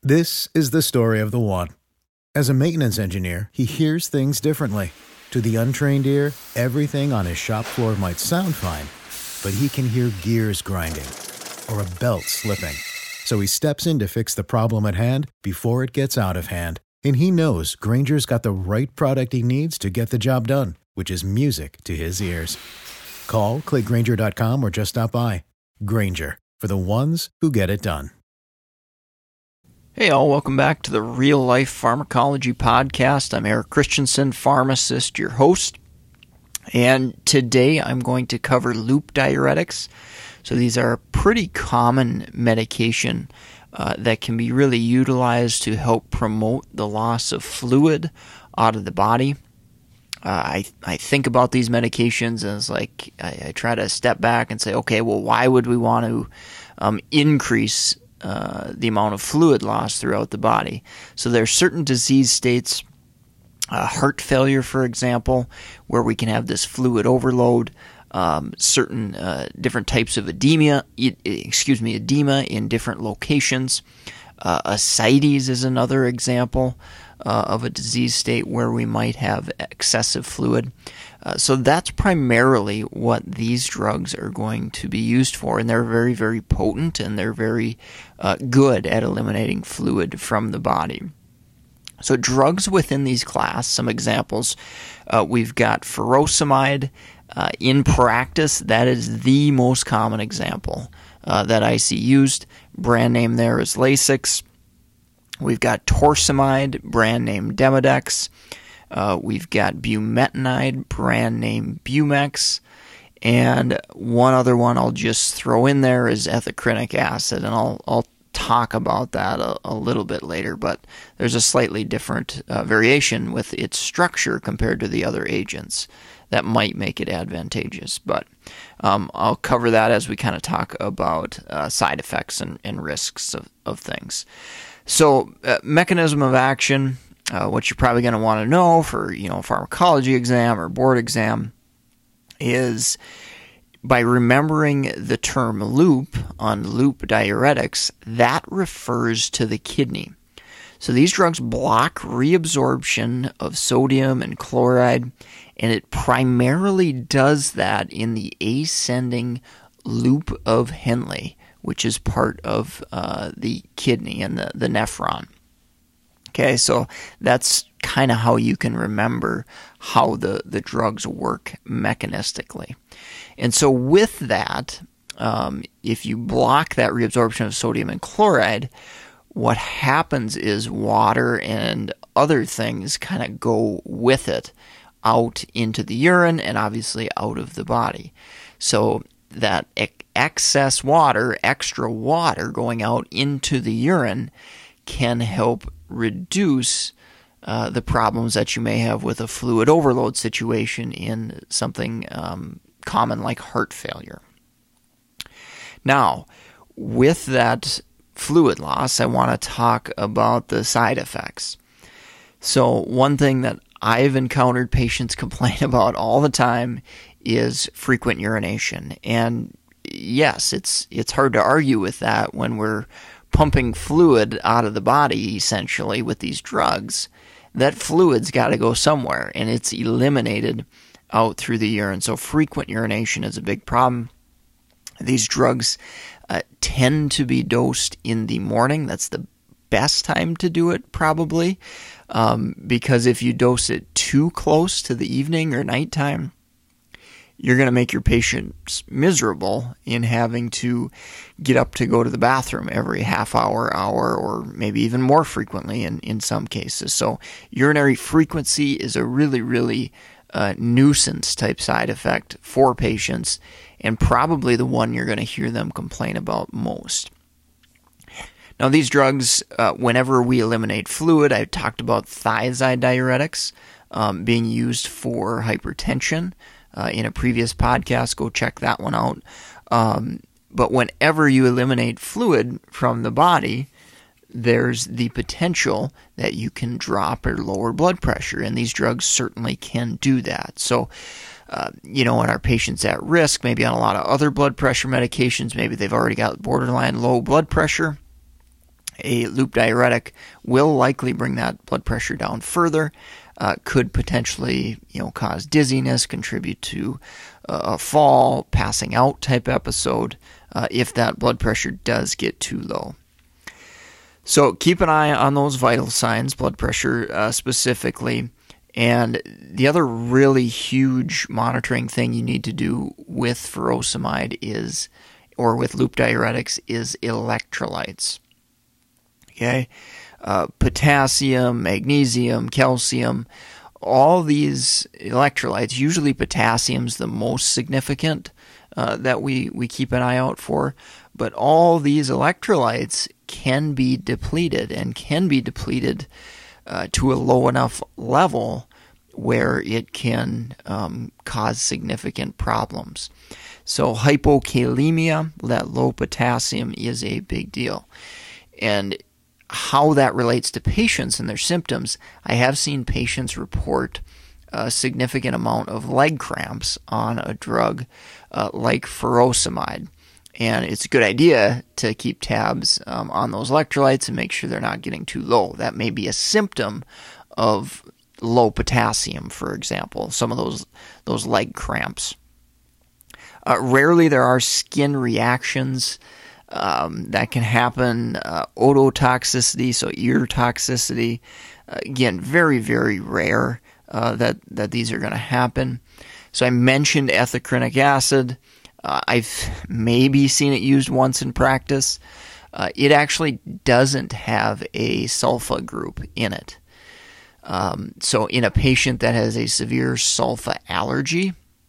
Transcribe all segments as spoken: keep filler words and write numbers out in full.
This is the story of the one. As a maintenance engineer, he hears things differently. To the untrained ear, everything on his shop floor might sound fine, but he can hear gears grinding or a belt slipping. So he steps in to fix the problem at hand before it gets out of hand. And he knows Grainger's got the right product he needs to get the job done, which is music to his ears. Call, click Grainger dot com, or just stop by. Grainger, for the ones who get it done. Hey all, welcome back to the Real Life Pharmacology Podcast. I'm Eric Christensen, pharmacist, your host. And today I'm going to cover loop diuretics. So these are a pretty common medication uh, that can be really utilized to help promote the loss of fluid out of the body. Uh, I I think about these medications as like I, I try to step back and say, okay, well, why would we want to um, increase Uh, the amount of fluid loss throughout the body? So there are certain disease states, uh, heart failure, for example, where we can have this fluid overload. Um, certain uh, different types of edema, e- excuse me, edema in different locations. Uh, ascites is another example uh, of a disease state where we might have excessive fluid. Uh, so that's primarily what these drugs are going to be used for, and they're very, very potent, and they're very uh, good at eliminating fluid from the body. So drugs within these class, some examples, uh, we've got furosemide. Uh, in practice, that is the most common example uh, that I see used. Brand name there is Lasix. We've got torsemide, brand name Demodex. Uh, we've got bumetanide, brand name Bumex, and one other one I'll just throw in there is ethacrynic acid, and I'll I'll talk about that a, a little bit later, but there's a slightly different uh, variation with its structure compared to the other agents that might make it advantageous, but um, I'll cover that as we kind of talk about uh, side effects and, and risks of, of things. So uh, mechanism of action. Uh, what you're probably going to want to know for, you know, pharmacology exam or board exam is by remembering the term loop on loop diuretics, that refers to the kidney. So these drugs block reabsorption of sodium and chloride, and it primarily does that in the ascending loop of Henle, which is part of uh, the kidney and the, the nephron. Okay, so that's kind of how you can remember how the, the drugs work mechanistically. And so with that, um, if you block that reabsorption of sodium and chloride, what happens is water and other things kind of go with it out into the urine and obviously out of the body. So that ex- excess water, extra water going out into the urine can help reduce uh, the problems that you may have with a fluid overload situation in something um, common like heart failure. Now, with that fluid loss, I want to talk about the side effects. So one thing that I've encountered patients complain about all the time is frequent urination. And yes, it's it's hard to argue with that when we're pumping fluid out of the body, essentially, with these drugs. That fluid's got to go somewhere, and it's eliminated out through the urine. So frequent urination is a big problem. These drugs uh, tend to be dosed in the morning. That's the best time to do it, probably, um, because if you dose it too close to the evening or nighttime, you're going to make your patients miserable in having to get up to go to the bathroom every half hour, hour, or maybe even more frequently in, in some cases. So urinary frequency is a really, really uh, nuisance type side effect for patients, and probably the one you're going to hear them complain about most. Now, these drugs, uh, whenever we eliminate fluid, I talked about thiazide diuretics um, being used for hypertension. Uh, in a previous podcast, go check that one out. Um, but whenever you eliminate fluid from the body, there's the potential that you can drop or lower blood pressure, and these drugs certainly can do that. So, uh, you know, when our patients at risk, maybe on a lot of other blood pressure medications, maybe they've already got borderline low blood pressure, a loop diuretic will likely bring that blood pressure down further, uh, could potentially, you know, cause dizziness, contribute to uh, a fall, passing out type episode, uh, if that blood pressure does get too low. So keep an eye on those vital signs, blood pressure uh, specifically. And the other really huge monitoring thing you need to do with furosemide is, or with loop diuretics, is electrolytes. Okay, uh, potassium, magnesium, calcium, all these electrolytes, usually potassium's the most significant uh, that we, we keep an eye out for, but all these electrolytes can be depleted and can be depleted uh, to a low enough level where it can um, cause significant problems. So hypokalemia, that low potassium, is a big deal. And how that relates to patients and their symptoms, I have seen patients report a significant amount of leg cramps on a drug uh, like furosemide. And it's a good idea to keep tabs um, on those electrolytes and make sure they're not getting too low. That may be a symptom of low potassium, for example, some of those those leg cramps. Uh, rarely there are skin reactions um, that can happen. Uh, ototoxicity, so ear toxicity, uh, again, very, very rare uh, that, that these are going to happen. So I mentioned ethacrynic acid. Uh, I've maybe seen it used once in practice. Uh, it actually doesn't have a sulfa group in it. Um, so in a patient that has a severe sulfa allergy,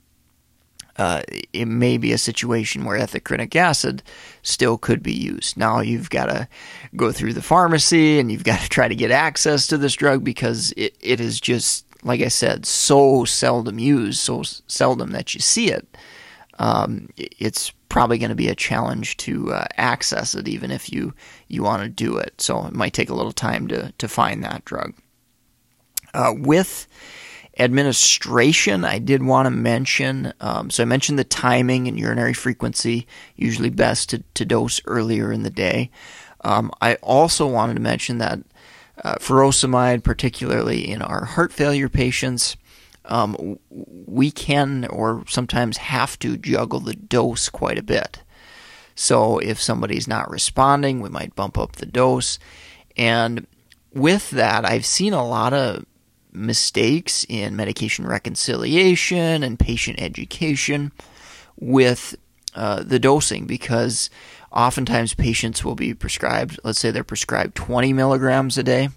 uh, it may be a situation where ethacrynic acid still could be used. Now you've got to go through the pharmacy and you've got to try to get access to this drug because it, it is just, like I said, so seldom used, so seldom that you see it. Um, it's probably going to be a challenge to uh, access it, even if you, you want to do it. So it might take a little time to, to find that drug. Uh, with administration, I did want to mention, um, so I mentioned the timing and urinary frequency, usually best to, to dose earlier in the day. Um, I also wanted to mention that uh, furosemide, particularly in our heart failure patients, Um, we can or sometimes have to juggle the dose quite a bit. So if somebody's not responding, we might bump up the dose. And with that, I've seen a lot of mistakes in medication reconciliation and patient education with uh, the dosing, because oftentimes patients will be prescribed, let's say they're prescribed twenty milligrams a day,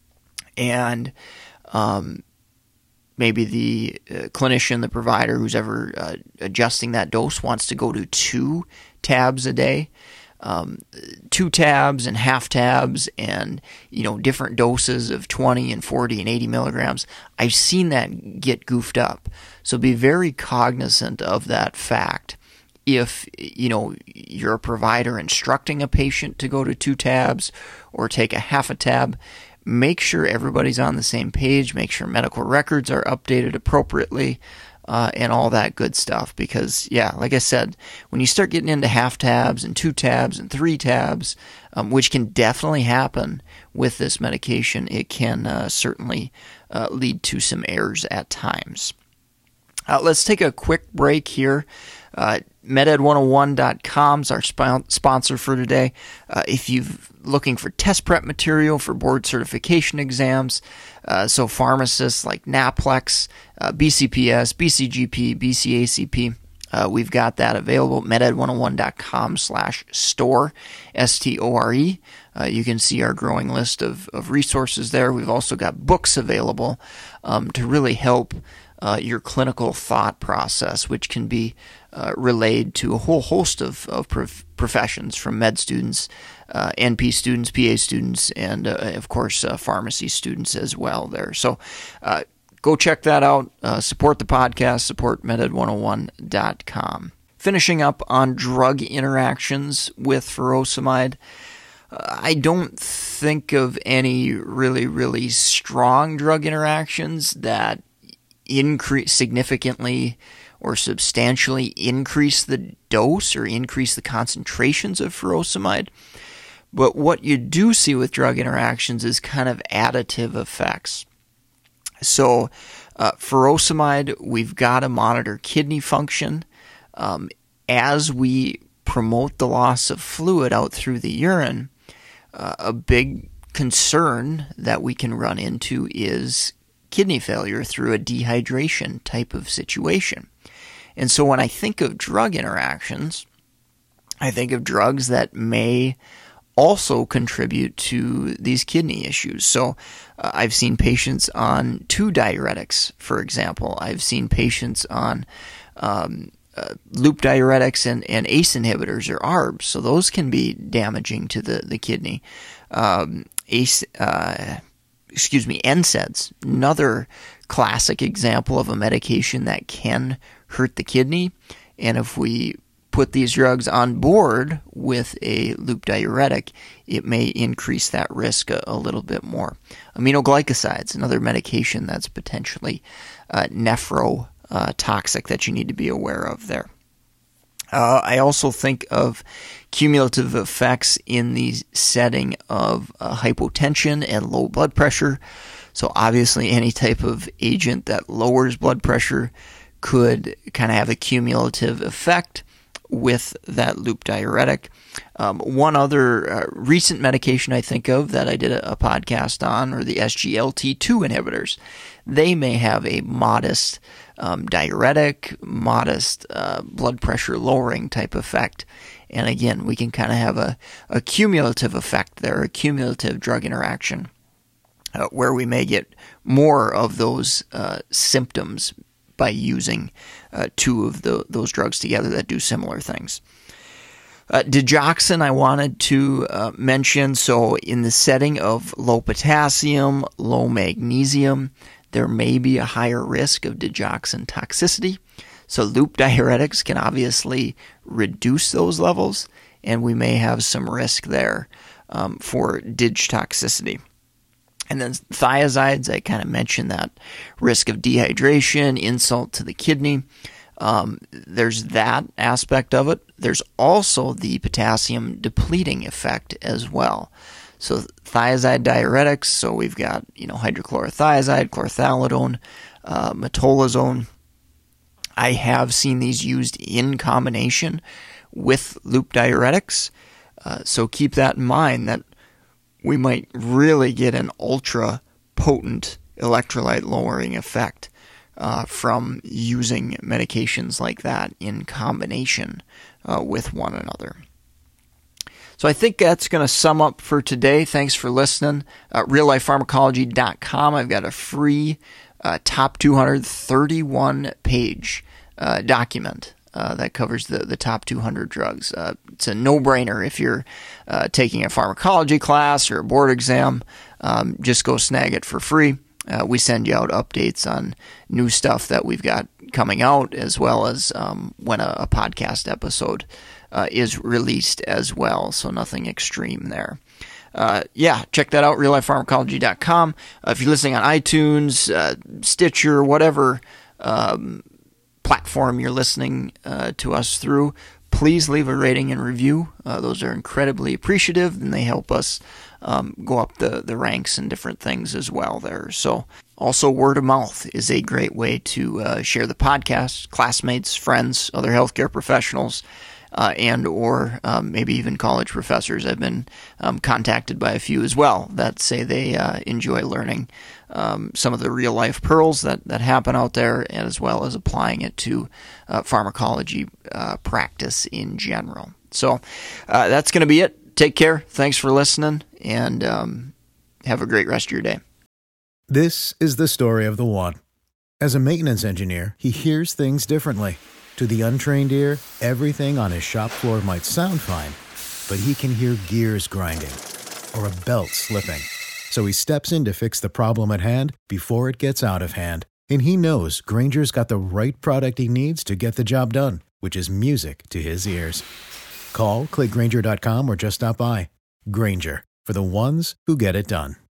and um, maybe the uh, clinician, the provider, who's ever uh, adjusting that dose wants to go to two tabs a day, um, two tabs and half tabs, and you know different doses of twenty and forty and eighty milligrams. I've seen that get goofed up. So be very cognizant of that fact. If you know you're a provider instructing a patient to go to two tabs or take a half a tab, make sure everybody's on the same page, make sure medical records are updated appropriately, uh, and all that good stuff. Because, yeah, like I said, when you start getting into half tabs and two tabs and three tabs, um, which can definitely happen with this medication, it can uh, certainly uh, lead to some errors at times. Uh, let's take a quick break here. Uh, MedEd one oh one dot com is our sp- sponsor for today. Uh, if you're looking for test prep material for board certification exams, uh, so pharmacists like NAPLEX, uh, B C P S, B C G P, B C A C P, uh, we've got that available. MedEd one oh one dot com slash store, S T O R E. Uh, you can see our growing list of, of resources there. We've also got books available um, to really help Uh, your clinical thought process, which can be uh, relayed to a whole host of, of prof- professions, from med students, uh, N P students, P A students, and uh, of course uh, pharmacy students as well there. So uh, go check that out. Uh, support the podcast, support MedEd one oh one dot com. Finishing up on drug interactions with furosemide, uh, I don't think of any really, really strong drug interactions that increase significantly or substantially increase the dose or increase the concentrations of furosemide. But what you do see with drug interactions is kind of additive effects. So uh, furosemide, we've got to monitor kidney function. Um, as we promote the loss of fluid out through the urine, uh, a big concern that we can run into is kidney failure through a dehydration type of situation. And so when I think of drug interactions, I think of drugs that may also contribute to these kidney issues. So uh, I've seen patients on two diuretics, for example. I've seen patients on um, uh, loop diuretics and, and A C E inhibitors or A R Bs. So those can be damaging to the, the kidney. Um, A C E, uh, excuse me, N SAIDs, another classic example of a medication that can hurt the kidney. And if we put these drugs on board with a loop diuretic, it may increase that risk a, a little bit more. Aminoglycosides, another medication that's potentially uh, nephrotoxic uh, that you need to be aware of there. Uh, I also think of cumulative effects in the setting of uh, hypotension and low blood pressure. So obviously any type of agent that lowers blood pressure could kind of have a cumulative effect with that loop diuretic. Um, one other uh, recent medication I think of that I did a, a podcast on are the S G L T two inhibitors. They may have a modest um, diuretic, modest uh, blood pressure lowering type effect. And again, we can kind of have a, a cumulative effect there, a cumulative drug interaction, uh, where we may get more of those uh, symptoms by using uh, two of the, those drugs together that do similar things. Uh, digoxin I wanted to uh, mention. So in the setting of low potassium, low magnesium, there may be a higher risk of digoxin toxicity. So loop diuretics can obviously reduce those levels, and we may have some risk there um, for dig toxicity. And then thiazides, I kind of mentioned that risk of dehydration, insult to the kidney. Um, there's that aspect of it. There's also the potassium depleting effect as well. So thiazide diuretics, so we've got, you know, hydrochlorothiazide, chlorthalidone, uh, metolazone. I have seen these used in combination with loop diuretics. Uh, so keep that in mind that we might really get an ultra potent electrolyte lowering effect uh, from using medications like that in combination uh, with one another. So I think that's going to sum up for today. Thanks for listening. Uh, real life pharmacology dot com. I've got a free uh, top two hundred thirty-one page uh, document Uh, that covers the, the top two hundred drugs. Uh, it's a no-brainer if you're uh, taking a pharmacology class or a board exam. Um, just go snag it for free. Uh, we send you out updates on new stuff that we've got coming out, as well as um, when a, a podcast episode uh, is released as well, so nothing extreme there. Uh, yeah, check that out, real life pharmacology dot com. Uh, if you're listening on iTunes, uh, Stitcher, whatever um, platform you're listening uh, to us through, please leave a rating and review. Uh, those are incredibly appreciative, and they help us um, go up the, the ranks and different things as well there. So also word of mouth is a great way to uh, share the podcast, classmates, friends, other healthcare professionals, uh, and or um, maybe even college professors. I've been um, contacted by a few as well that say they uh, enjoy learning Um, some of the real-life pearls that, that happen out there, as well as applying it to uh, pharmacology uh, practice in general. So uh, that's going to be it. Take care. Thanks for listening, and um, have a great rest of your day. This is the story of the one. As a maintenance engineer, he hears things differently. To the untrained ear, everything on his shop floor might sound fine, but he can hear gears grinding or a belt slipping. So he steps in to fix the problem at hand before it gets out of hand. And he knows Grainger's got the right product he needs to get the job done, which is music to his ears. Call, click Grainger dot com, or just stop by. Grainger, for the ones who get it done.